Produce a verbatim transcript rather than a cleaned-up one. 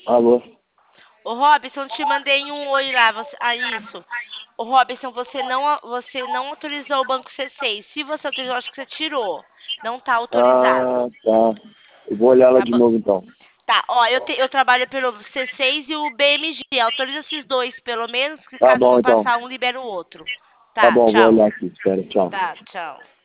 Alô? Ô, Robson, te mandei um oi lá. Você... Ah, isso. Ô, Robson, você não, você não autorizou o banco C seis. Se você autorizou, acho que você tirou. Não tá Ah, autorizado. tá. Eu vou olhar lá Tá de bom. novo então. Tá, ó, eu, te- eu trabalho pelo C seis e o B M G. Autoriza esses dois, pelo menos, que Tá caso bom não então. passar um, libera o outro. Tá Tá, bom, vou tchau. olhar aqui. Espera, tchau. Tá, tchau.